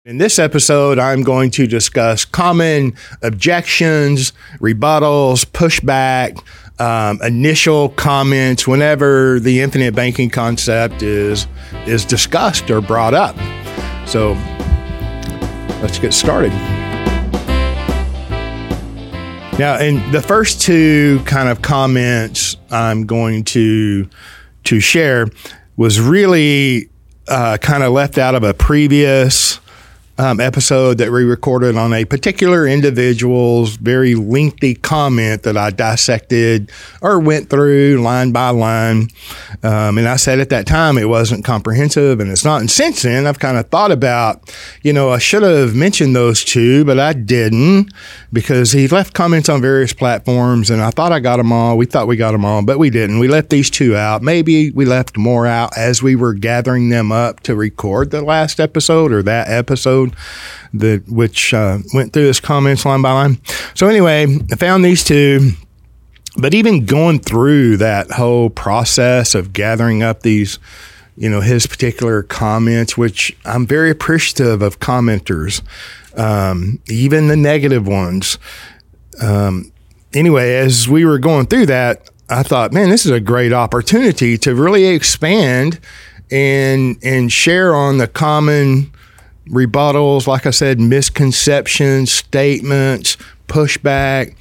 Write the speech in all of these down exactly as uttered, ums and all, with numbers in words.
In this episode, I'm going to discuss common objections, rebuttals, pushback, um, initial comments whenever the infinite banking concept is is discussed or brought up. So let's get started. Now, in the first two kind of comments I'm going to to share was really uh, kind of left out of a previous Um, episode that we recorded on a particular individual's very lengthy comment that I dissected or went through line by line. Um, and I said at that time it wasn't comprehensive, and it's not. And since then, I've kind of thought about, you know, I should have mentioned those two, but I didn't because he left comments on various platforms, and I thought I got them all. We thought we got them all, but we didn't. We left these two out. Maybe we left more out as we were gathering them up to record the last episode or that episode. That which uh, went through his comments line by line. So anyway, I found these two, but even going through that whole process of gathering up these, you know, his particular comments, which I'm very appreciative of commenters, um, even the negative ones. Um, anyway, as we were going through that, I thought, man, this is a great opportunity to really expand and and share on the common rebuttals, like I said, misconceptions, statements, pushback,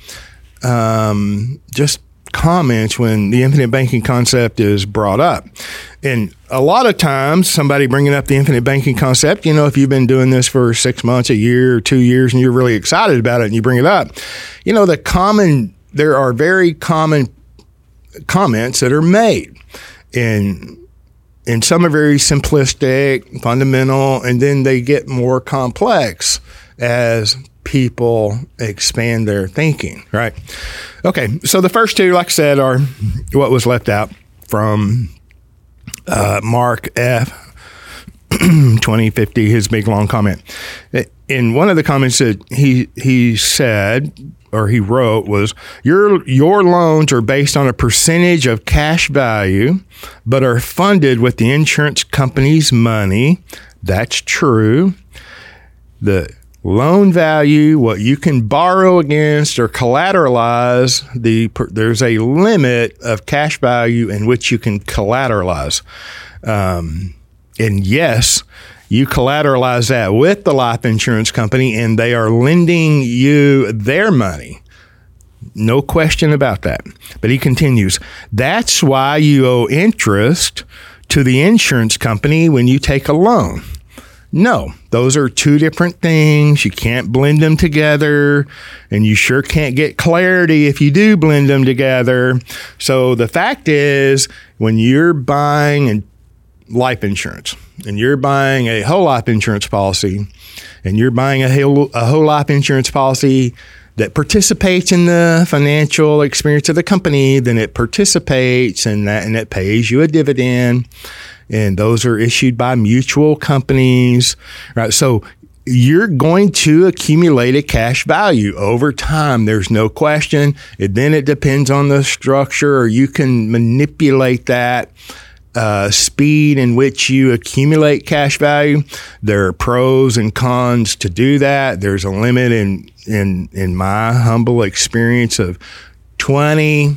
um, just comments when the infinite banking concept is brought up. And a lot of times somebody bringing up the infinite banking concept, you know, if you've been doing this for six months, a year, or two years, and you're really excited about it and you bring it up, you know, the common, there are very common comments that are made. And And some are very simplistic, fundamental, and then they get more complex as people expand their thinking, right? Okay, so the first two, like I said, are what was left out from uh, Mark F. twenty fifty, his big long comment. In one of the comments that he he said, or he wrote, was, your your loans are based on a percentage of cash value, but are funded with the insurance company's money. That's true. The loan value, what you can borrow against or collateralize, the there's a limit of cash value in which you can collateralize. Um, and yes, you collateralize that with the life insurance company, and they are lending you their money. No question about that. But he continues, that's why you owe interest to the insurance company when you take a loan. No, those are two different things. You can't blend them together, and you sure can't get clarity if you do blend them together. So the fact is, when you're buying life insurance, and you're buying a whole life insurance policy, and you're buying a whole, a whole life insurance policy that participates in the financial experience of the company, then it participates in that, and it pays you a dividend. And those are issued by mutual companies, right? So you're going to accumulate a cash value over time. There's no question. And then it depends on the structure, or you can manipulate that Uh, speed in which you accumulate cash value. There are pros and cons to do that. There's a limit in in in my humble experience of twenty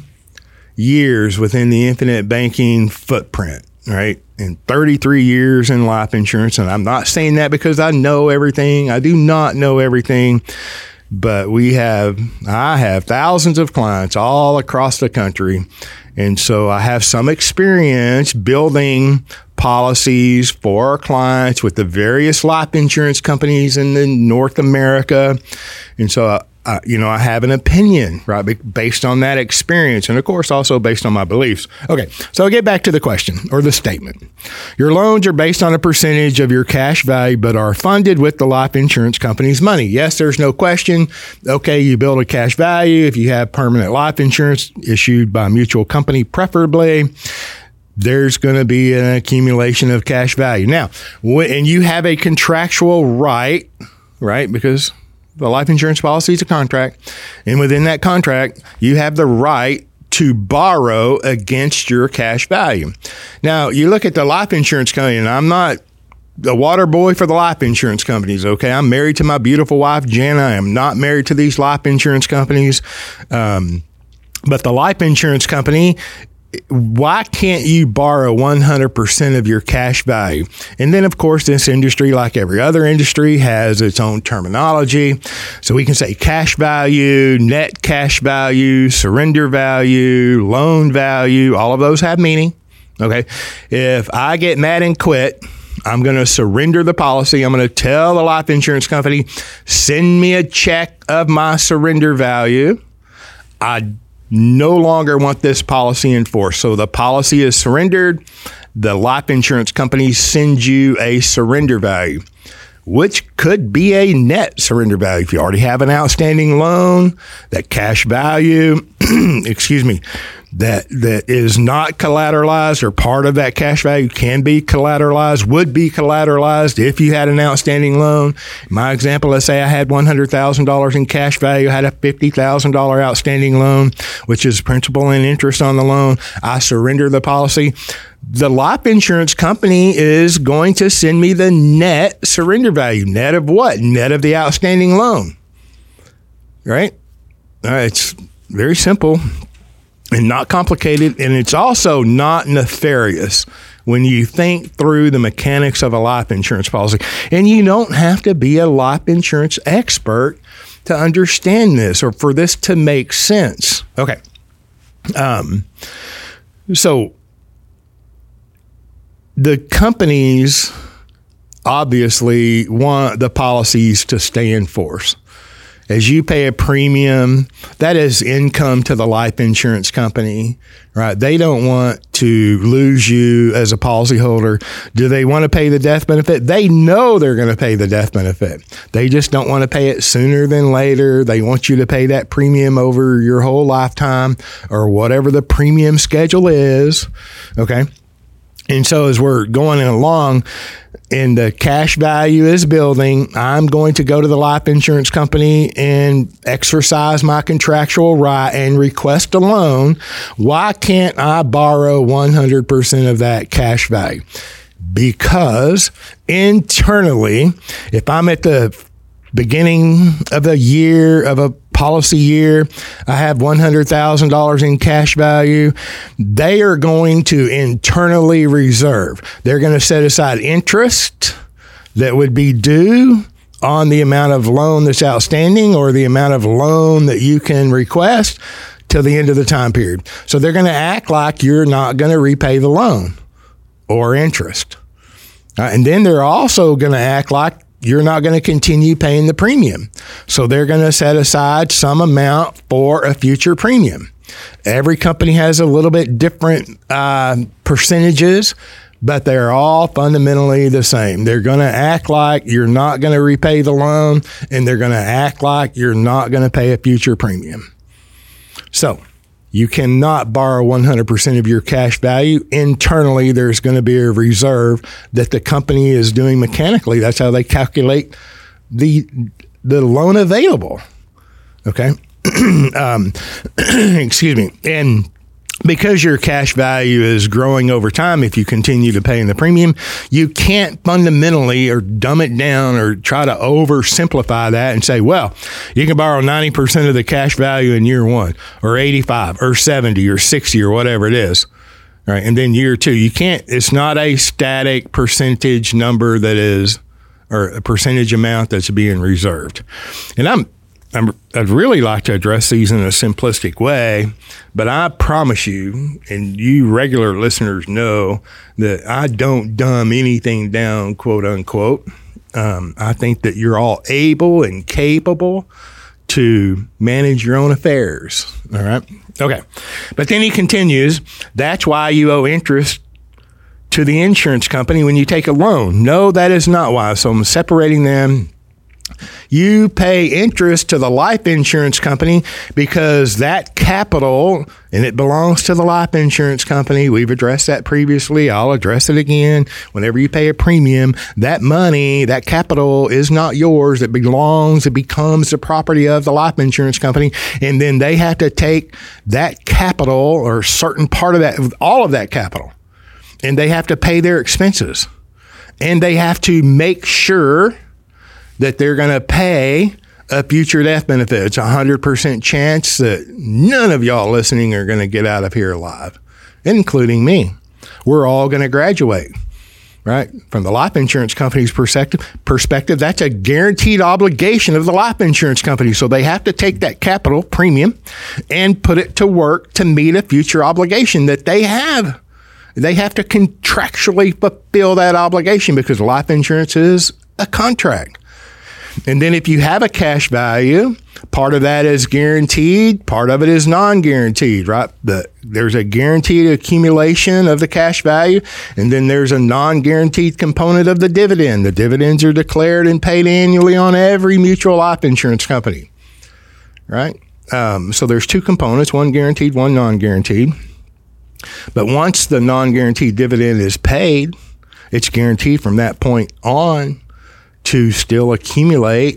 years within the infinite banking footprint, right? And thirty-three years in life insurance. And I'm not saying that because I know everything. I do not know everything. But we have, I have thousands of clients all across the country. And so I have some experience building policies for our clients with the various life insurance companies in the North America. And so, uh, you know, I have an opinion, right, based on that experience. And of course, also based on my beliefs. Okay, so I'll get back to the question or the statement. Your loans are based on a percentage of your cash value, but are funded with the life insurance company's money. Yes, there's no question. Okay, you build a cash value. If you have permanent life insurance issued by a mutual company, preferably, there's going to be an accumulation of cash value. Now, and you have a contractual right, right, because the life insurance policy is a contract, and within that contract, you have the right to borrow against your cash value. Now, you look at the life insurance company, and I'm not a water boy for the life insurance companies. Okay. I'm married to my beautiful wife, Jana. I am not married to these life insurance companies. Um, but the life insurance company, why can't you borrow one hundred percent of your cash value? And then, of course, this industry, like every other industry, has its own terminology. So we can say cash value, net cash value, surrender value, loan value. All of those have meaning. Okay. If I get mad and quit, I'm going to surrender the policy. I'm going to tell the life insurance company, send me a check of my surrender value. I no longer want this policy in force. So the policy is surrendered. The life insurance company sends you a surrender value, which could be a net surrender value. If you already have an outstanding loan, that cash value, excuse me, that that is not collateralized, or part of that cash value can be collateralized, would be collateralized if you had an outstanding loan. In my example, let's say I had one hundred thousand dollars in cash value, had a fifty thousand dollars outstanding loan, which is principal and interest on the loan. I surrender the policy. The life insurance company is going to send me the net surrender value. Net of what? Net of the outstanding loan. Right? All right, it's very simple and not complicated, and it's also not nefarious when you think through the mechanics of a life insurance policy. And you don't have to be a life insurance expert to understand this or for this to make sense. Okay. Um, so the companies obviously want the policies to stay in force. As you pay a premium, that is income to the life insurance company, right? They don't want to lose you as a policyholder. Do they want to pay the death benefit? They know they're going to pay the death benefit. They just don't want to pay it sooner than later. They want you to pay that premium over your whole lifetime or whatever the premium schedule is, okay? And so as we're going along and the cash value is building, I'm going to go to the life insurance company and exercise my contractual right and request a loan. Why can't I borrow one hundred percent of that cash value? Because internally, if I'm at the beginning of a year, of a policy year, I have one hundred thousand dollars in cash value. They are going to internally reserve. They're going to set aside interest that would be due on the amount of loan that's outstanding or the amount of loan that you can request till the end of the time period. So they're going to act like you're not going to repay the loan or interest. Uh, and then they're also going to act like you're not going to continue paying the premium. So they're going to set aside some amount for a future premium. Every company has a little bit different uh, percentages, but they're all fundamentally the same. They're going to act like you're not going to repay the loan, and they're going to act like you're not going to pay a future premium. So you cannot borrow one hundred percent of your cash value. Internally, there's going to be a reserve that the company is doing mechanically. That's how they calculate the the loan available. Okay. um, excuse me. And because your cash value is growing over time, if you continue to pay in the premium, you can't fundamentally or dumb it down or try to oversimplify that and say, well, you can borrow ninety percent of the cash value in year one or eighty-five or seventy or sixty or whatever it is. All right. And then year two, you can't, it's not a static percentage number that is, or a percentage amount that's being reserved. And I'm, I'm, I'd really like to address these in a simplistic way, but I promise you, and you regular listeners know, that I don't dumb anything down, quote unquote. Um, I think that you're all able and capable to manage your own affairs. All right. Okay. But then he continues, that's why you owe interest to the insurance company when you take a loan. No, that is not why. So I'm separating them. You pay interest to the life insurance company because that capital, and it belongs to the life insurance company. We've addressed that previously. I'll address it again. Whenever you pay a premium, that money, that capital is not yours. It belongs, it becomes the property of the life insurance company. And then they have to take that capital or a certain part of that, all of that capital, and they have to pay their expenses. and they have to make sure that they're going to pay a future death benefit. It's a one hundred percent chance that none of y'all listening are going to get out of here alive, including me. We're all going to graduate, right? From the life insurance company's perspective, perspective, that's a guaranteed obligation of the life insurance company. So they have to take that capital premium and put it to work to meet a future obligation that they have. They have to contractually fulfill that obligation because life insurance is a contract. And then if you have a cash value, part of that is guaranteed, part of it is non-guaranteed, right? The, there's a guaranteed accumulation of the cash value, and then there's a non-guaranteed component of the dividend. The dividends are declared and paid annually on every mutual life insurance company, right? Um, so there's two components, one guaranteed, one non-guaranteed. But once the non-guaranteed dividend is paid, it's guaranteed from that point on to still accumulate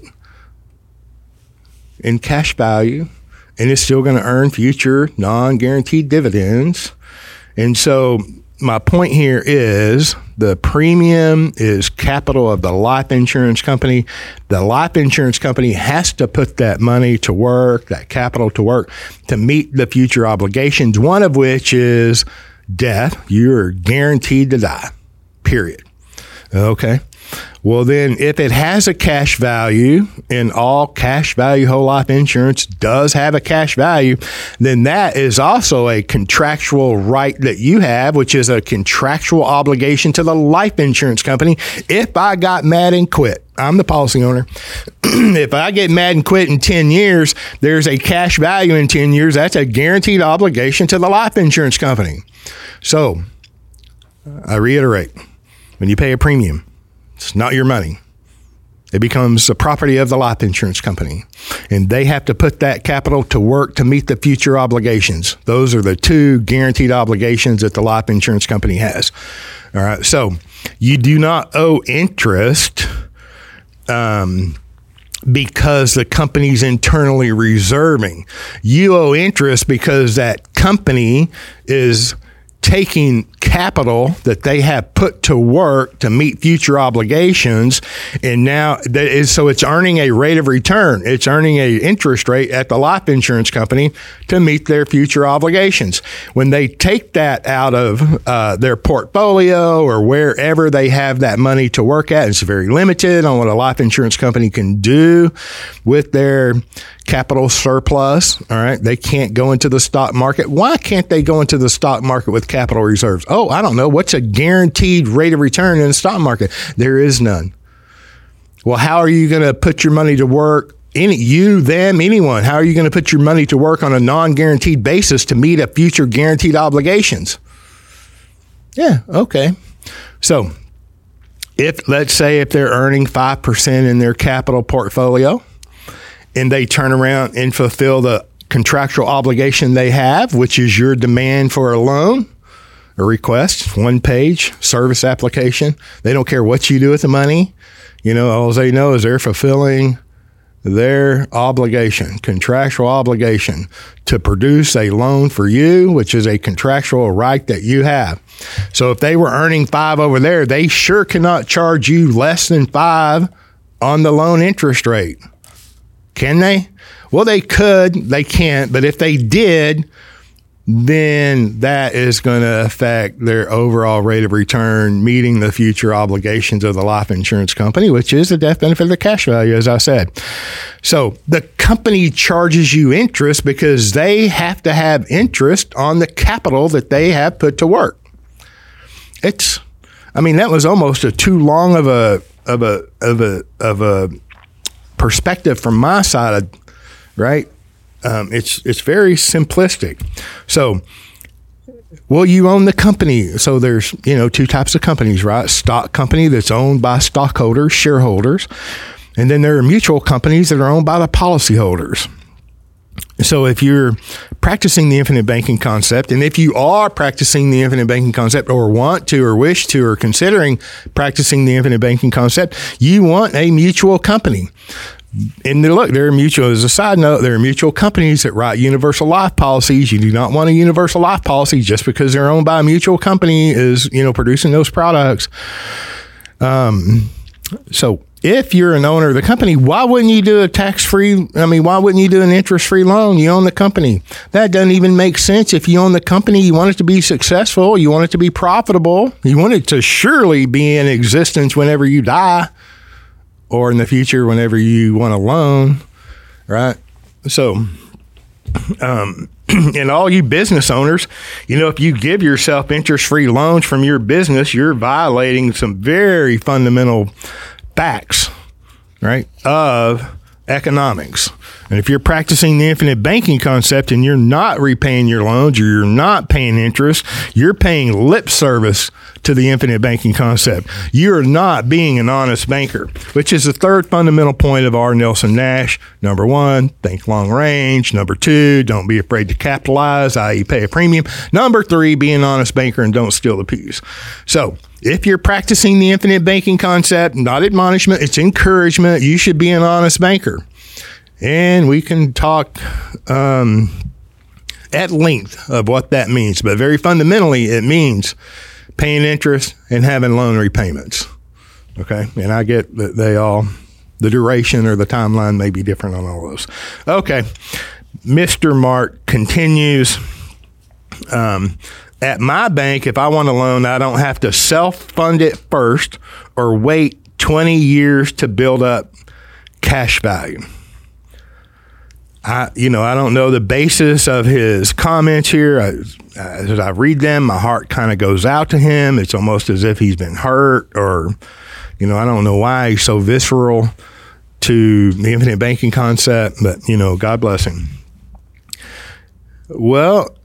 in cash value, and it's still going to earn future non-guaranteed dividends. And so my point here is the premium is capital of the life insurance company. The life insurance company has to put that money to work, that capital to work, to meet the future obligations, one of which is death. You're guaranteed to die, period. Okay. Well, then if it has a cash value, and all cash value whole life insurance does have a cash value, then that is also a contractual right that you have, which is a contractual obligation to the life insurance company. If I got mad and quit, I'm the policy owner. If I get mad and quit in ten years, there's a cash value in ten years. That's a guaranteed obligation to the life insurance company. So I reiterate, when you pay a premium, it's not your money. It becomes the property of the life insurance company, and they have to put that capital to work to meet the future obligations. Those are the two guaranteed obligations that the life insurance company has. All right. So you do not owe interest um, because the company's internally reserving. You owe interest because that company is taking capital that they have put to work to meet future obligations, and now that is, so it's earning a rate of return. It's earning a interest rate at the life insurance company to meet their future obligations. When they take that out of uh, their portfolio or wherever they have that money to work at, it's very limited on what a life insurance company can do with their capital surplus. All right. They can't go into the stock market. Why can't they go into the stock market with capital reserves? Oh, I don't know. What's a guaranteed rate of return in the stock market? There is none. Well, how are you going to put your money to work? Any, you, them, anyone, how are you going to put your money to work on a non-guaranteed basis to meet a future guaranteed obligations? Yeah. Okay. So if, let's say if they're earning five percent in their capital portfolio, and they turn around and fulfill the contractual obligation they have, which is your demand for a loan, a request, one page service application. They don't care what you do with the money. You know, all they know is they're fulfilling their obligation, contractual obligation to produce a loan for you, which is a contractual right that you have. So if they were earning five over there, they sure cannot charge you less than five on the loan interest rate. Can they? Well, they could. They can't. But if they did, then that is going to affect their overall rate of return, meeting the future obligations of the life insurance company, which is the death benefit of the cash value, as I said. So the company charges you interest because they have to have interest on the capital that they have put to work. It's, I mean, that was almost a too long of a of a of a of a perspective from my side, right? Um, it's it's very simplistic. So, well, you own the company. So there's, you know, two types of companies, right? Stock company that's owned by stockholders, shareholders, and then there are mutual companies that are owned by the policyholders. So if you're practicing the infinite banking concept, and if you are practicing the infinite banking concept or want to or wish to or considering practicing the infinite banking concept, you want a mutual company. And look, there are mutual, as a side note, there are mutual companies that write universal life policies. You do not want a universal life policy just because they're owned by a mutual company is, you know, producing those products. Um, so if you're an owner of the company, why wouldn't you do a tax-free? I mean, why wouldn't you do an interest-free loan? You own the company. That doesn't even make sense. If you own the company, you want it to be successful. You want it to be profitable. You want it to surely be in existence whenever you die or in the future whenever you want a loan, right? So, um, and all you business owners, you know, if you give yourself interest-free loans from your business, you're violating some very fundamental facts, right, of economics. And if you're practicing the infinite banking concept and you're not repaying your loans or you're not paying interest, you're paying lip service to the infinite banking concept. You're not being an honest banker, which is the third fundamental point of R. Nelson Nash. Number one, think long range. Number two, don't be afraid to capitalize, that is pay a premium. Number three, be an honest banker and don't steal the peas. So if you're practicing the infinite banking concept, not admonishment, it's encouragement, you should be an honest banker. And we can talk um, at length of what that means. But very fundamentally, it means paying interest and having loan repayments. Okay? And I get that they all, the duration or the timeline may be different on all those. Okay. Mister Mark continues. Um, at my bank, if I want a loan, I don't have to self-fund it first or wait twenty years to build up cash value. I, you know, I don't know the basis of his comments here. I, as I read them, my heart kind of goes out to him. It's almost as if he's been hurt or, you know, I don't know why he's so visceral to the infinite banking concept, but, you know, God bless him. Well,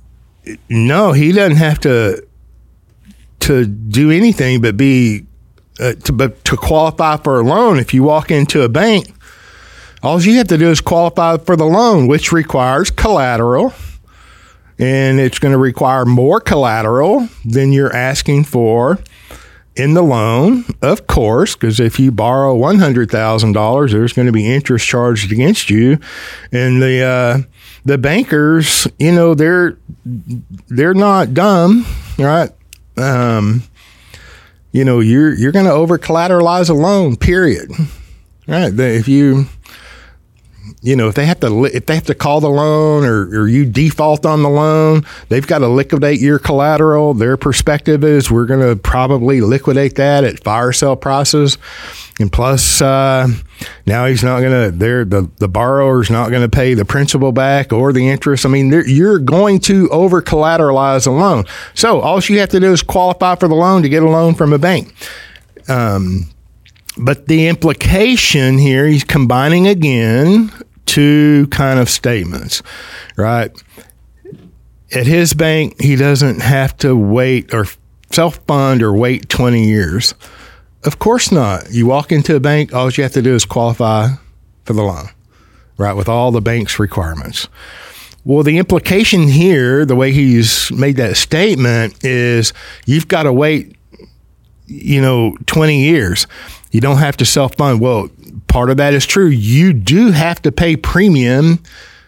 no, he doesn't have to to do anything but be, uh, to, but to qualify for a loan. If you walk into a bank, all you have to do is qualify for the loan, which requires collateral, and it's going to require more collateral than you're asking for in the loan, of course, because if you borrow one hundred thousand dollars, there's going to be interest charged against you. And the uh, the bankers, you know, they're they're not dumb, right? Um, you know, you're you're going to over collateralize a loan, period. Right? If you You know, if they have to, if they have to call the loan or, or you default on the loan, they've got to liquidate your collateral. Their perspective is we're going to probably liquidate that at fire sale prices. And plus, uh, now he's not going to, they're, the, the borrower's not going to pay the principal back or the interest. I mean, you're going to over collateralize a loan. So all you have to do is qualify for the loan to get a loan from a bank. Um, But the implication here, he's combining again two kind of statements, right? At his bank, he doesn't have to wait or self-fund or wait twenty years. Of course not. You walk into a bank, all you have to do is qualify for the loan, right, with all the bank's requirements. Well, the implication here, the way he's made that statement, is you've got to wait, you know, twenty years. You don't have to self-fund. Well, part of that is true. You do have to pay premium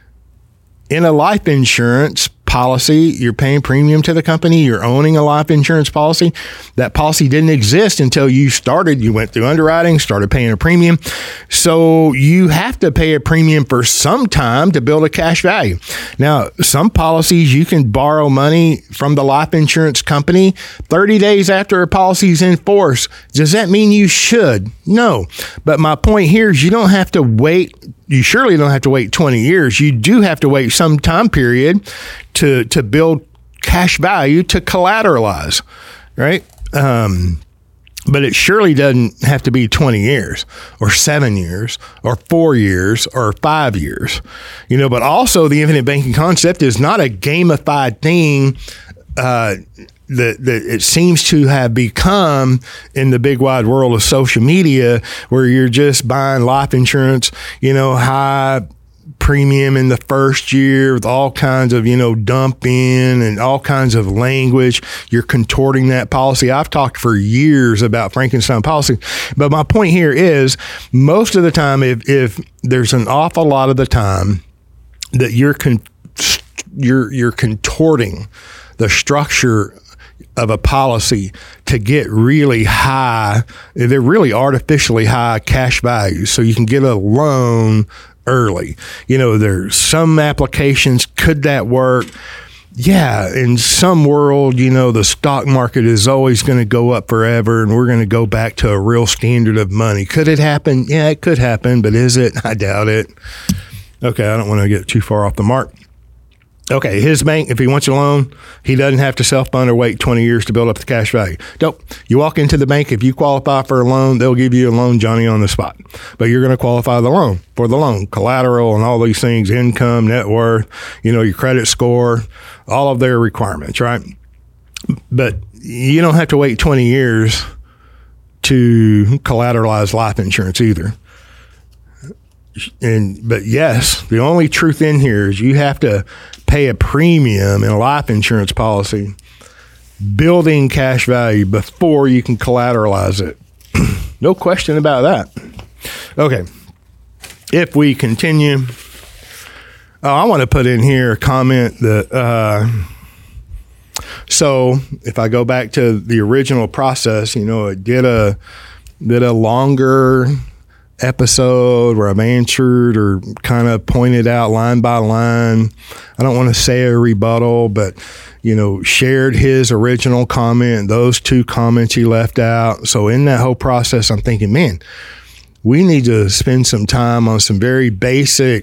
in a life insurance policy. You're paying premium to the company. You're owning a life insurance policy. That policy didn't exist until you started. You went through underwriting, started paying a premium. So you have to pay a premium for some time to build a cash value. Now, some policies you can borrow money from the life insurance company thirty days after a policy is in force. Does that mean you should? No. But my point here is you don't have to wait. You surely don't have to wait twenty years. You do have to wait some time period to to build cash value to collateralize, right? Um, but it surely doesn't have to be twenty years or seven years or four years or five years, you know. But also, the infinite banking concept is not a gamified thing uh, that that it seems to have become in the big wide world of social media, where you're just buying life insurance, you know, high premium in the first year with all kinds of, you know, dump in and all kinds of language. You're contorting that policy. I've talked for years about Frankenstein policy, but my point here is most of the time, if, if there's an awful lot of the time that you're con- you're you're contorting the structure, of a policy to get really high. They're really artificially high cash values. So you can get a loan early. You know, there's some applications. Could that work? Yeah. In some world, you know, the stock market is always going to go up forever and we're going to go back to a real standard of money. Could it happen? Yeah, it could happen, but is it? I doubt it. Okay. I don't want to get too far off the mark. Okay, his bank, if he wants a loan, he doesn't have to self-fund or wait twenty years to build up the cash value. Nope. You walk into the bank, if you qualify for a loan, they'll give you a loan, Johnny, on the spot. But you're going to qualify the loan for the loan, collateral and all these things, income, net worth, you know, your credit score, all of their requirements, right? But you don't have to wait twenty years to collateralize life insurance either. And but yes, the only truth in here is you have to pay a premium in a life insurance policy, building cash value before you can collateralize it. No question about that. Okay. If we continue, oh, I want to put in here a comment that, uh, so if I go back to the original process, you know, it did a, did a longer episode where I've answered or kind of pointed out line by line. I don't want to say a rebuttal, but, you know, shared his original comment, those two comments he left out. So in that whole process, I'm thinking, man, we need to spend some time on some very basic,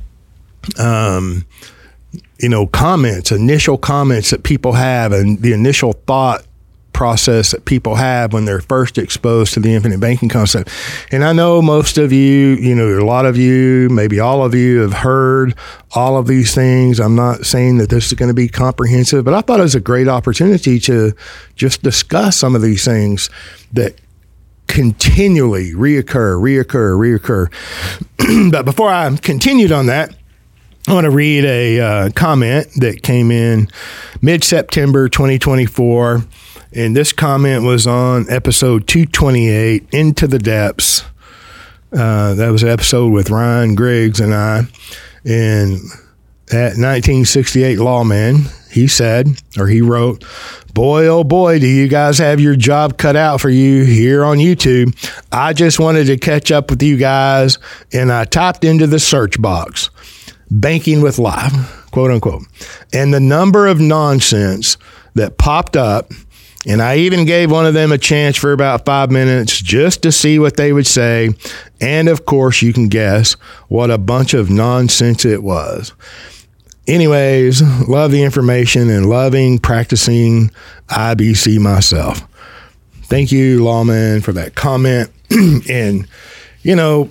um, you know, comments, initial comments that people have and the initial thought process that people have when they're first exposed to the infinite banking concept. And I know most of you, you know, a lot of you, maybe all of you have heard all of these things. I'm not saying that this is going to be comprehensive, but I thought it was a great opportunity to just discuss some of these things that continually reoccur, reoccur, reoccur. But before I continued on that, I want to read a uh, comment that came in mid-September twenty twenty-four. And this comment was on episode two twenty-eight, Into the Depths. Uh, that was an episode with Ryan Griggs and I. And at nineteen sixty-eight Lawman, he said, or he wrote, boy, oh boy, do you guys have your job cut out for you here on YouTube. I just wanted to catch up with you guys, and I typed into the search box, banking with life, quote unquote. And the number of nonsense that popped up, and I even gave one of them a chance for about five minutes just to see what they would say. And of course, you can guess what a bunch of nonsense it was. Anyways, love the information and loving practicing I B C myself. Thank you, Lawman, for that comment. And, you know,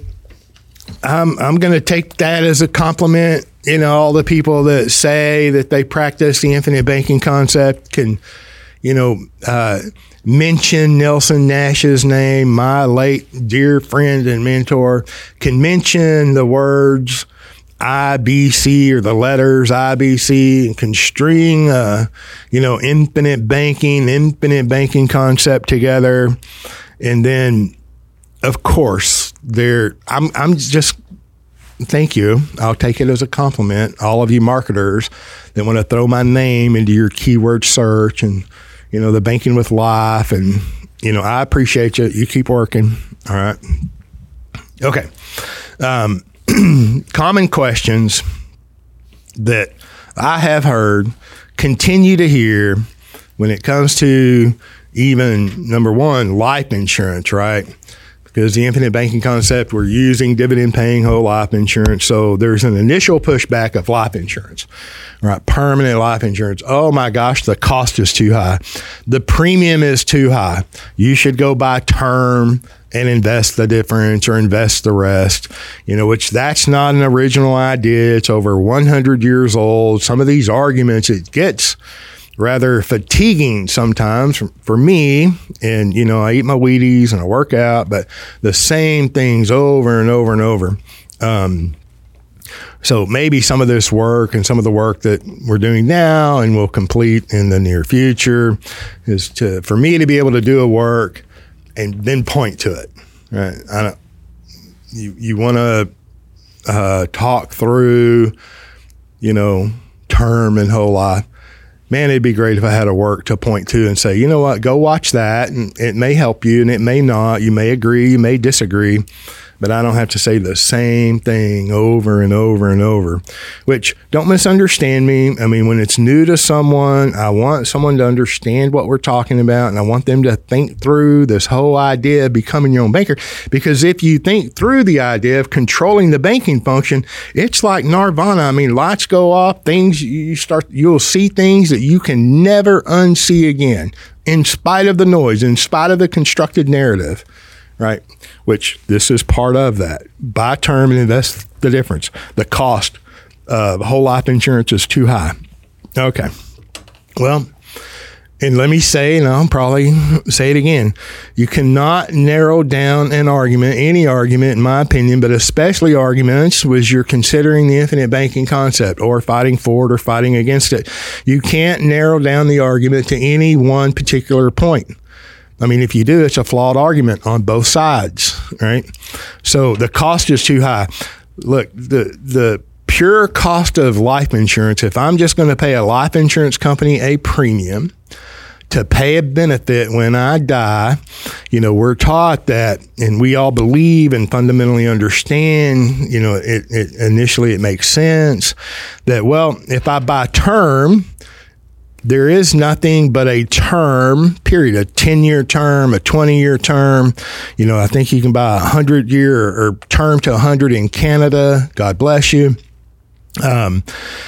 I'm I'm going to take that as a compliment. You know, all the people that say that they practice the infinite banking concept can, you know, uh, mention Nelson Nash's name, my late dear friend and mentor, can mention the words I B C or the letters I B C and can string, uh, you know, infinite banking, infinite banking concept together. And then, of course, there, I'm, I'm just, thank you. I'll take it as a compliment. All of you marketers that want to throw my name into your keyword search and, you know, the banking with life. And, you know, I appreciate you. You keep working. All right. Okay. Um, common questions that I have heard, continue to hear when it comes to even number one, life insurance, right? Because the infinite banking concept, we're using dividend paying whole life insurance. So there's an initial pushback of life insurance, right? Permanent life insurance. Oh my gosh, the cost is too high. The premium is too high. You should go buy term and invest the difference or invest the rest, you know, which that's not an original idea. It's over one hundred years old. Some of these arguments, it gets rather fatiguing sometimes for me. And, you know, I eat my Wheaties and I work out, but the same things over and over and over. Um, so maybe some of this work and some of the work that we're doing now and will complete in the near future is to, for me to be able to do a work and then point to it, right? I don't, you, you want to uh, talk through, you know, term and whole life. man, it'd be great if I had a work to point to and say, you know what, go watch that. And it may help you and it may not. You may agree, you may disagree, but I don't have to say the same thing over and over and over, which, don't misunderstand me. I mean, when it's new to someone, I want someone to understand what we're talking about, and I want them to think through this whole idea of becoming your own banker, because if you think through the idea of controlling the banking function, it's like nirvana. I mean, lights go off, things you start, you'll see things that you can never unsee again, in spite of the noise, in spite of the constructed narrative. Right? Which this is part of that. Buy term and invest the difference. The cost of whole life insurance is too high. Okay. Well, and let me say, and I'll probably say it again, you cannot narrow down an argument, any argument, in my opinion, but especially arguments was you're considering the infinite banking concept or fighting for it or fighting against it. You can't narrow down the argument to any one particular point. I mean, if you do, it's a flawed argument on both sides, right? So the cost is too high. Look, the the pure cost of life insurance, if I'm just going to pay a life insurance company a premium to pay a benefit when I die, you know, we're taught that, and we all believe and fundamentally understand, you know, it, it initially it makes sense that, well, if I buy term, there is nothing but a term, period, a ten-year term, a twenty-year term. You know, I think you can buy a hundred-year or, or term to one hundred in Canada. God bless you. Um,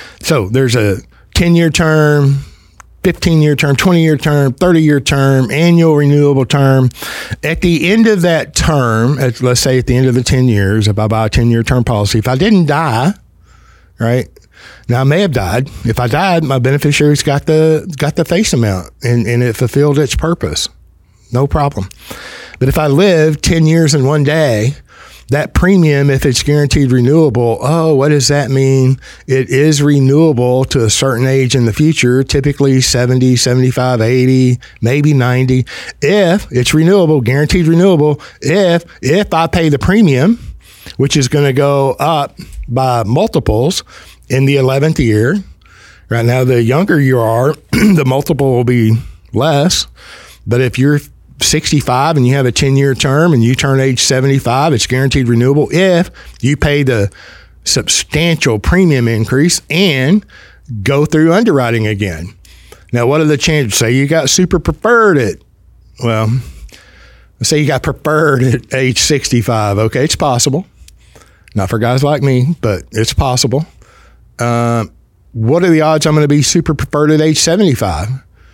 so there's a ten-year term, fifteen-year term, twenty-year term, thirty-year term, annual renewable term. At the end of that term, at, let's say at the end of the ten years, if I buy a ten-year term policy, if I didn't die, right? Now, I may have died. If I died, my beneficiary's got the got the face amount, and, and it fulfilled its purpose. No problem. But if I live ten years and one day, that premium, if it's guaranteed renewable, oh, what does that mean? It is renewable to a certain age in the future, typically seventy, seventy-five, eighty, maybe ninety. If it's renewable, guaranteed renewable, if if I pay the premium, which is going to go up by multiples in the eleventh year. Right now, the younger you are, the multiple will be less. But if you're sixty-five and you have a ten-year term and you turn age seventy-five, it's guaranteed renewable if you pay the substantial premium increase and go through underwriting again. Now, what are the chances? Say you got super preferred at, well, let's say you got preferred at age sixty-five. Okay, it's possible. Not for guys like me, but it's possible. Uh, what are the odds I'm going to be super preferred at age seventy-five?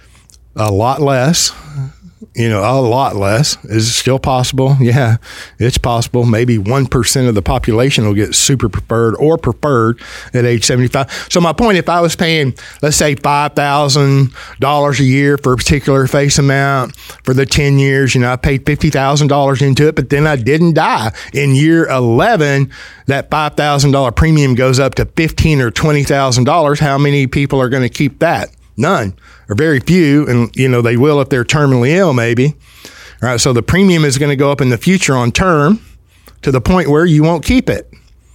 A lot less. You know, a lot less. Is it still possible? Yeah, it's possible. Maybe one percent of the population will get super preferred or preferred at age seventy-five. So my point, if I was paying, let's say five thousand dollars a year for a particular face amount for the ten years, you know, I paid fifty thousand dollars into it, but then I didn't die. In year eleven, that five thousand dollars premium goes up to fifteen thousand dollars or twenty thousand dollars. How many people are going to keep that? None, or very few, and you know they will if they're terminally ill, maybe. All right, so the premium is going to go up in the future on term to the point where you won't keep it.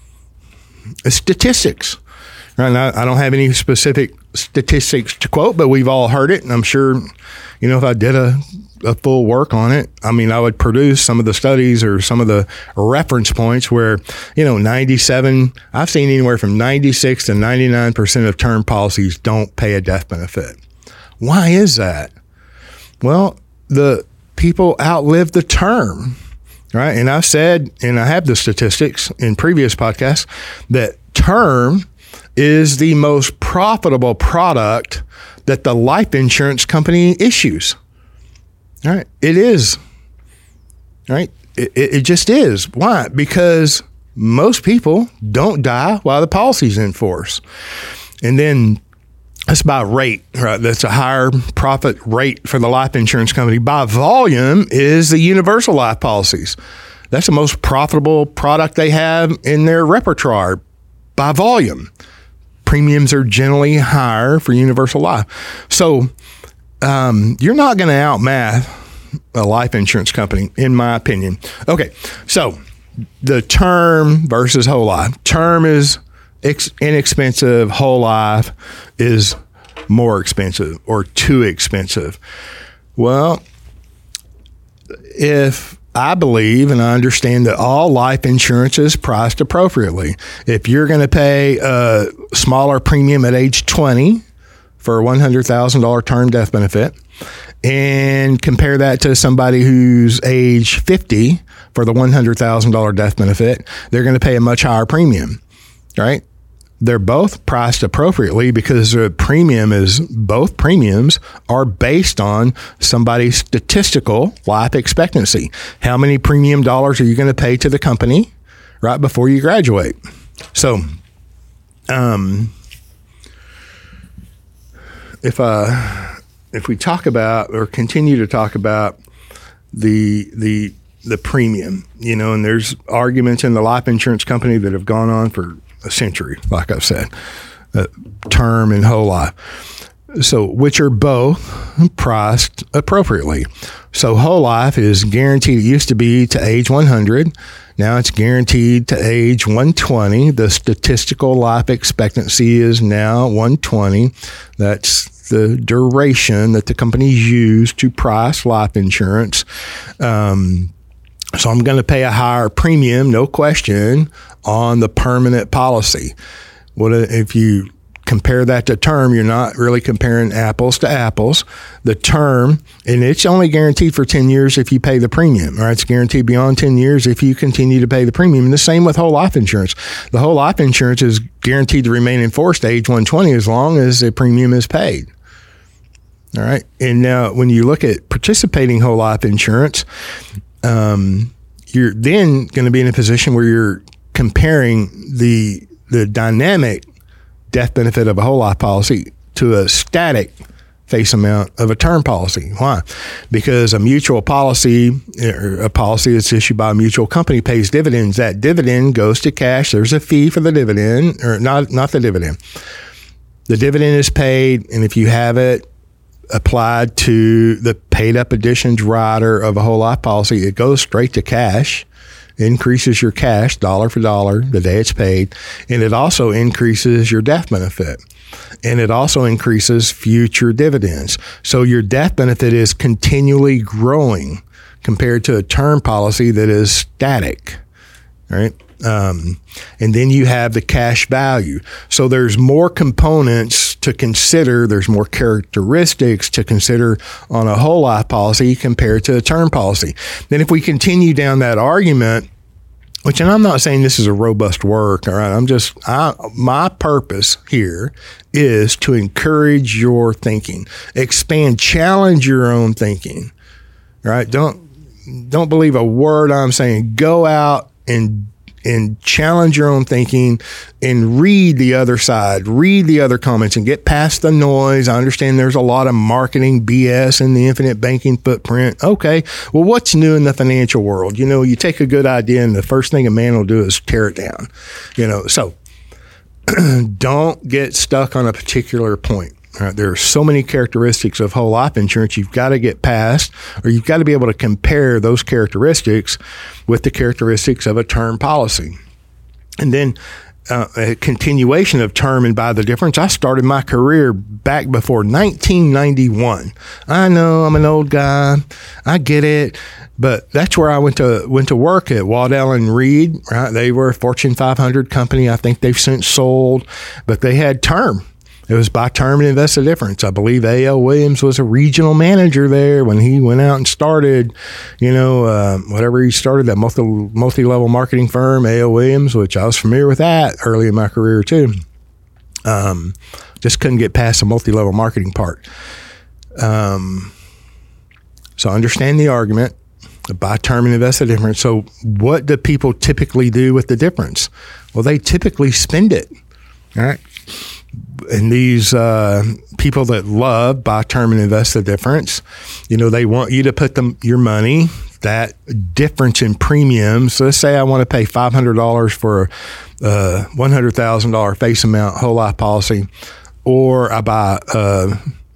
It's statistics. Right now, I don't have any specific statistics to quote, but we've all heard it, and I'm sure, you know, if I did a, a full work on it, I mean, I would produce some of the studies or some of the reference points where, you know, ninety-seven, I've seen anywhere from ninety-six to ninety-nine percent of term policies don't pay a death benefit. Why is that? Well, the people outlive the term, right? And I've said, and I have the statistics in previous podcasts, that term is the most profitable product that the life insurance company issues. All right. It is. All right. It, it just is. Why? Because most people don't die while the policy's in force. And then that's by rate, right? That's a higher profit rate for the life insurance company. By volume is the universal life policies. That's the most profitable product they have in their repertoire by volume. Premiums are generally higher for universal life. So um, you're not going to outmath a life insurance company, in my opinion. Okay, so the term versus whole life. Term is ex- inexpensive. Whole life is more expensive or too expensive? Well, if I believe and I understand that all life insurance is priced appropriately. If you're going to pay a smaller premium at age twenty for a one hundred thousand dollars term death benefit and compare that to somebody who's age fifty for the one hundred thousand dollars death benefit, they're going to pay a much higher premium, right? They're both priced appropriately because the premium is, both premiums are based on somebody's statistical life expectancy. How many premium dollars are you going to pay to the company right before you graduate? So, um, if uh, if we talk about or continue to talk about the the the premium, you know, and there's arguments in the life insurance company that have gone on for a century, like I've said, uh, term and whole life. So, which are both priced appropriately. So, whole life is guaranteed. It used to be to age one hundred. Now it's guaranteed to age one hundred twenty. The statistical life expectancy is now one hundred twenty. That's the duration that the companies use to price life insurance. Um, so I'm going to pay a higher premium, no question, on the permanent policy. What if you compare that to term? You're not really comparing apples to apples. The term, and it's only guaranteed for ten years if you pay the premium, or it's guaranteed beyond ten years if you continue to pay the premium. And the same with whole life insurance. The whole life insurance is guaranteed to remain in force to age one hundred twenty as long as the premium is paid. All right. And now when you look at participating whole life insurance, um, you're then going to be in a position where you're comparing the the dynamic death benefit of a whole life policy to a static face amount of a term policy. Why? Because a mutual policy, or a policy that's issued by a mutual company, pays dividends. That dividend goes to cash. There's a fee for the dividend, or not, not the dividend. The dividend is paid, and if you have it applied to the paid up additions rider of a whole life policy, it goes straight to cash. Increases your cash dollar for dollar the day it's paid, and it also increases your death benefit, and it also increases future dividends. So your death benefit is continually growing compared to a term policy that is static, right? Um, and then you have the cash value. So there's more components to consider. There's more characteristics to consider on a whole life policy compared to a term policy. Then if we continue down that argument, which, and I'm not saying this is a robust work, all right, I'm just, I, my purpose here is to encourage your thinking, expand, challenge your own thinking, right? Don't, don't believe a word I'm saying. Go out and and challenge your own thinking and read the other side, read the other comments and get past the noise. I understand there's a lot of marketing B S in the infinite banking footprint. Okay, well, what's new in the financial world? You know, you take a good idea and the first thing a man will do is tear it down. You know, so don't get stuck on a particular point. Right, there are so many characteristics of whole life insurance you've got to get past, or you've got to be able to compare those characteristics with the characteristics of a term policy. And then uh, a continuation of term and by the difference. I started my career back before nineteen ninety-one. I know I'm an old guy. I get it. But that's where I went to went to work at Waddell and Reed. Right, they were a Fortune five hundred company. I think they've since sold, but they had term. It was by term and invest the difference. I believe A L. Williams was a regional manager there when he went out and started, you know, uh, whatever he started, that multi, multi-level marketing firm, A L. Williams, which I was familiar with that early in my career too. Um, just couldn't get past the multi-level marketing part. Um, so understand the argument. Buy term and invest the difference. So what do people typically do with the difference? Well, they typically spend it. All right. And these uh, people that love buy term and invest the difference, you know, they want you to put them your money, that difference in premiums. So let's say I want to pay five hundred dollars for a one hundred thousand dollars face amount whole life policy, or I buy a,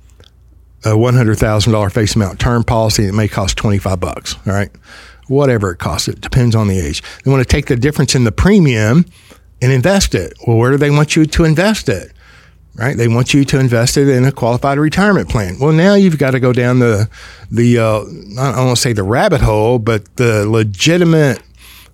a one hundred thousand dollars face amount term policy that may cost twenty-five bucks. All right. Whatever it costs, it depends on the age. They want to take the difference in the premium and invest it. Well, where do they want you to invest it? right? They want you to invest it in a qualified retirement plan. Well, now you've got to go down the, the uh, I don't want to say the rabbit hole, but the legitimate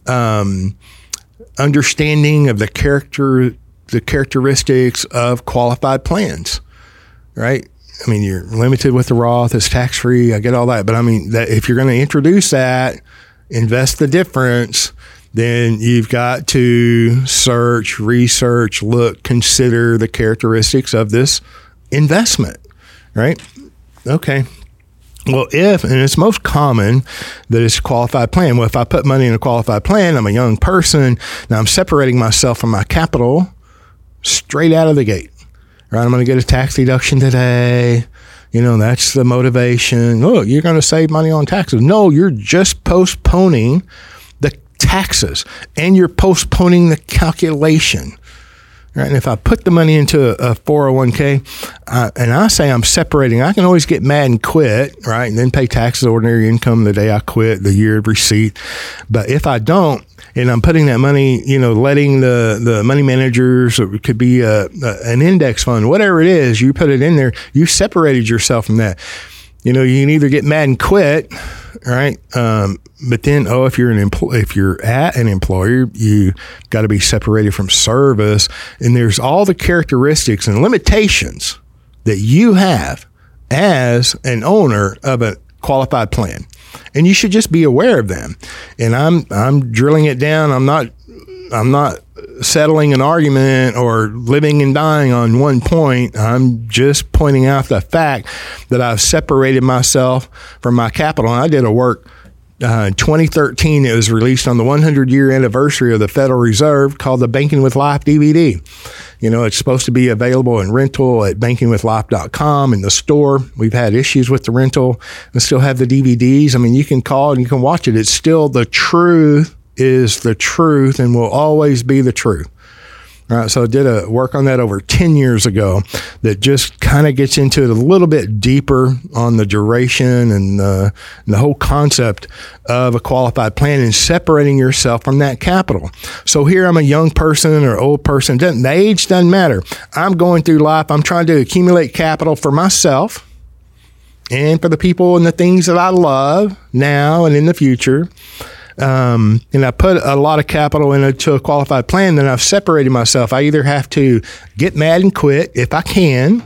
um, understanding of the character, the characteristics of qualified plans, right? I mean, you're limited with the Roth, it's tax-free, I get all that. But I mean, that if you're going to introduce that, invest the difference, then you've got to search, research, look, consider the characteristics of this investment, right? Okay. Well, if, and it's most common that it's a qualified plan. Well, if I put money in a qualified plan, I'm a young person. Now I'm separating myself from my capital straight out of the gate, right? I'm going to get a tax deduction today. You know, that's the motivation. Oh, you're going to save money on taxes. No, you're just postponing the taxes and you're postponing the calculation, right? And if I put the money into a four oh one k uh, and I say I'm separating, I can always get mad and quit, right? And then pay taxes, ordinary income the day I quit, the year of receipt. But if I don't, and I'm putting that money, you know, letting the, the money managers, or it could be a, a, an index fund, whatever it is, you put it in there, you separated yourself from that. You know, you can either get mad and quit, right? Um, but then, oh, if you're an empl- if you're at an employer, you got to be separated from service. And there's all the characteristics and limitations that you have as an owner of a qualified plan. And you should just be aware of them. And I'm I'm drilling it down. I'm not I'm not settling an argument or living and dying on one point. I'm just pointing out the fact that I've separated myself from my capital. And I did a work uh, in twenty thirteen. It was released on the one hundred year anniversary of the Federal Reserve called the Banking with Life D V D. You know, it's supposed to be available in rental at banking with life dot com in the store. We've had issues with the rental and still have the D V Ds. I mean, you can call and you can watch it. It's still the truth is the truth and will always be the truth. All right, so I did a work on that over ten years ago that just kind of gets into it a little bit deeper on the duration and, uh, and the whole concept of a qualified plan and separating yourself from that capital. So here I'm a young person or old person. Doesn't, the age doesn't matter. I'm going through life. I'm trying to accumulate capital for myself and for the people and the things that I love now and in the future. Um, and I put a lot of capital into a qualified plan, then I've separated myself. I either have to get mad and quit if I can,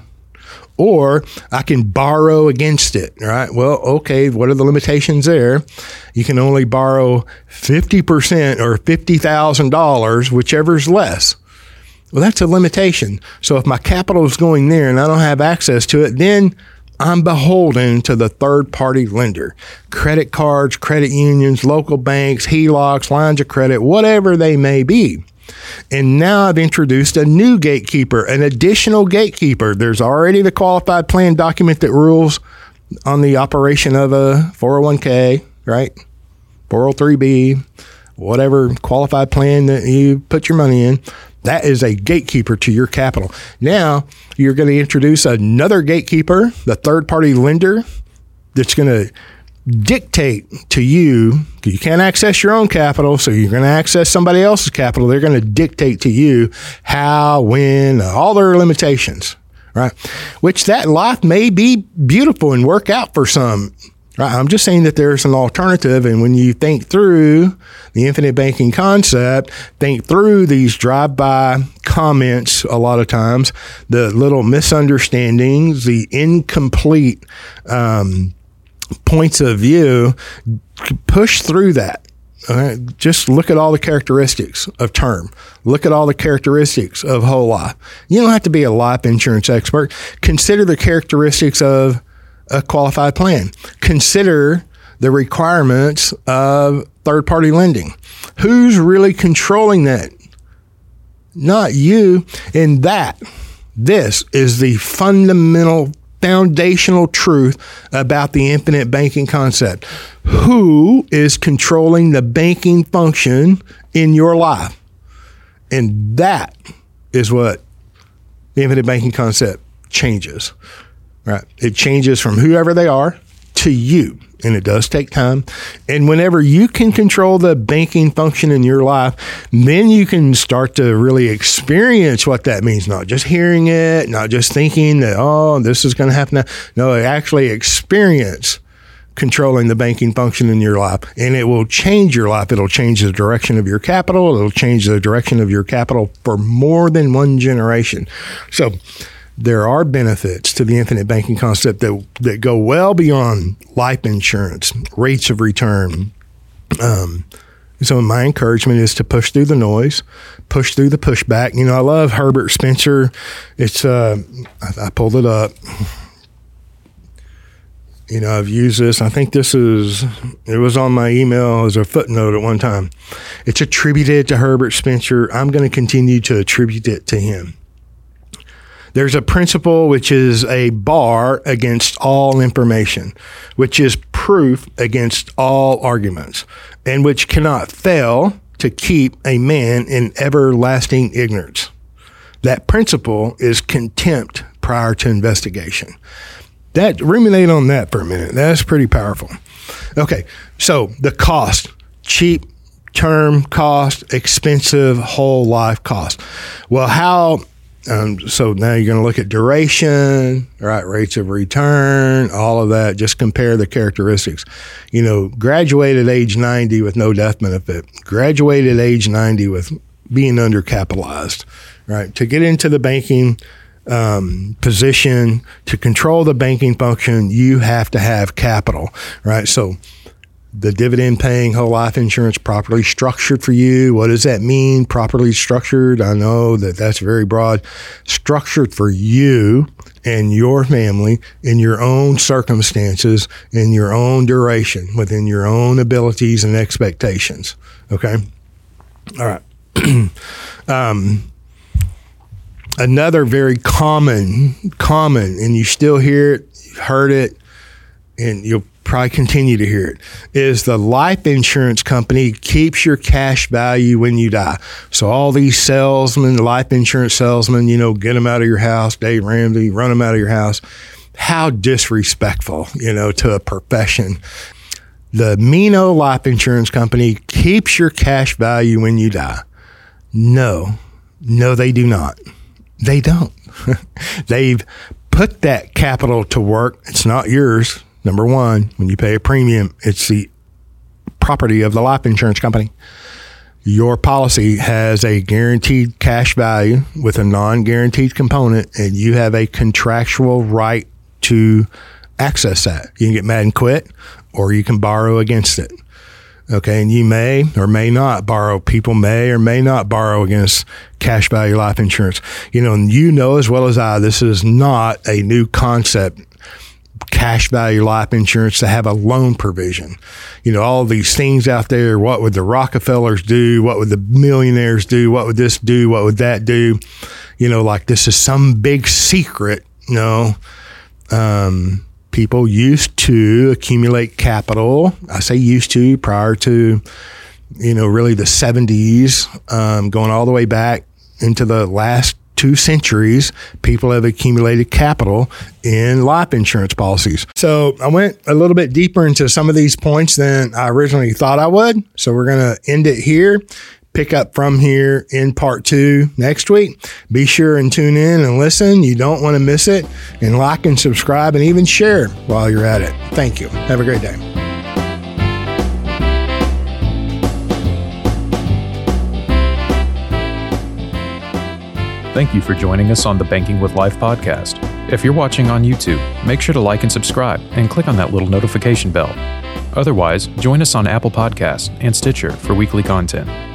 or I can borrow against it, right? Well, okay, what are the limitations there? You can only borrow fifty percent or fifty thousand dollars, whichever's less. Well, that's a limitation. So if my capital is going there and I don't have access to it, then I'm beholden to the third-party lender, credit cards, credit unions, local banks, H E L O Cs, lines of credit, whatever they may be. And now I've introduced a new gatekeeper, an additional gatekeeper. There's already the qualified plan document that rules on the operation of a four oh one k, right? four oh three b, whatever qualified plan that you put your money in. That is a gatekeeper to your capital. Now, you're going to introduce another gatekeeper, the third-party lender, that's going to dictate to you. You can't access your own capital, so you're going to access somebody else's capital. They're going to dictate to you how, when, all their limitations, right? Which that life may be beautiful and work out for some. Right. I'm just saying that there's an alternative. And when you think through the infinite banking concept, think through these drive-by comments a lot of times, the little misunderstandings, the incomplete um, points of view, push through that. All right. Just look at all the characteristics of term. Look at all the characteristics of whole life. You don't have to be a life insurance expert. Consider the characteristics of a qualified plan. Consider the requirements of third-party lending. Who's really controlling that? Not you. And that, this is the fundamental, foundational truth about the infinite banking concept. Who is controlling the banking function in your life? And that is what the infinite banking concept changes. Right. It changes from whoever they are to you. And it does take time. And whenever you can control the banking function in your life, then you can start to really experience what that means. Not just hearing it, not just thinking that, oh, this is going to happen. No, actually experience controlling the banking function in your life. And it will change your life. It'll change the direction of your capital. It'll change the direction of your capital for more than one generation. So there are benefits to the infinite banking concept that that go well beyond life insurance, rates of return. Um, so my encouragement is to push through the noise, push through the pushback. You know, I love Herbert Spencer. It's uh, I, I pulled it up. You know, I've used this. I think this is, it was on my email as a footnote at one time. It's attributed to Herbert Spencer. I'm going to continue to attribute it to him. There's a principle which is a bar against all information, which is proof against all arguments, and which cannot fail to keep a man in everlasting ignorance. That principle is contempt prior to investigation. That, ruminate on that for a minute. That's pretty powerful. Okay, so the cost, cheap term cost, expensive whole life cost. Well, how... Um, so now you're going to look at duration, right? Rates of return, all of that. Just compare the characteristics. You know, graduated age ninety with no death benefit, graduated age ninety with being undercapitalized, right? To get into the banking um, position, to control the banking function, you have to have capital, right? So the dividend paying whole life insurance properly structured for you. What does that mean? Properly structured. I know that that's very broad. Structured for you and your family in your own circumstances, in your own duration, within your own abilities and expectations. Okay. All right. um, another very common, common, and you still hear it, you've heard it, and you'll probably continue to hear it, is the life insurance company keeps your cash value when you die. So all these salesmen, life insurance salesmen, you know, get them out of your house, Dave Ramsey, run them out of your house. How disrespectful, you know, to a profession. The Mino Life Insurance Company keeps your cash value when you die. No, no, they do not. They don't. They've put that capital to work. It's not yours. Number one, when you pay a premium, it's the property of the life insurance company. Your policy has a guaranteed cash value with a non-guaranteed component, and you have a contractual right to access that. You can get mad and quit, or you can borrow against it. Okay, and you may or may not borrow. People may or may not borrow against cash value life insurance. You know, and you know as well as I, this is not a new concept. Cash value life insurance to have a loan provision. You know, all these things out there. What would the Rockefellers do? What would the millionaires do? What would this do? What would that do? You know, like this is some big secret. You know, um, people used to accumulate capital. I say used to prior to, you know, really the seventies, um, going all the way back into the last two centuries, people have accumulated capital in life insurance policies. So I went a little bit deeper into some of these points than I originally thought I would. So we're going to end it here, pick up from here in part two next week. Be sure and tune in and listen. You don't want to miss it. And like and subscribe and even share while you're at it. Thank you. Have a great day. Thank you for joining us on the Banking with Life podcast. If you're watching on YouTube, make sure to like and subscribe and click on that little notification bell. Otherwise, join us on Apple Podcasts and Stitcher for weekly content.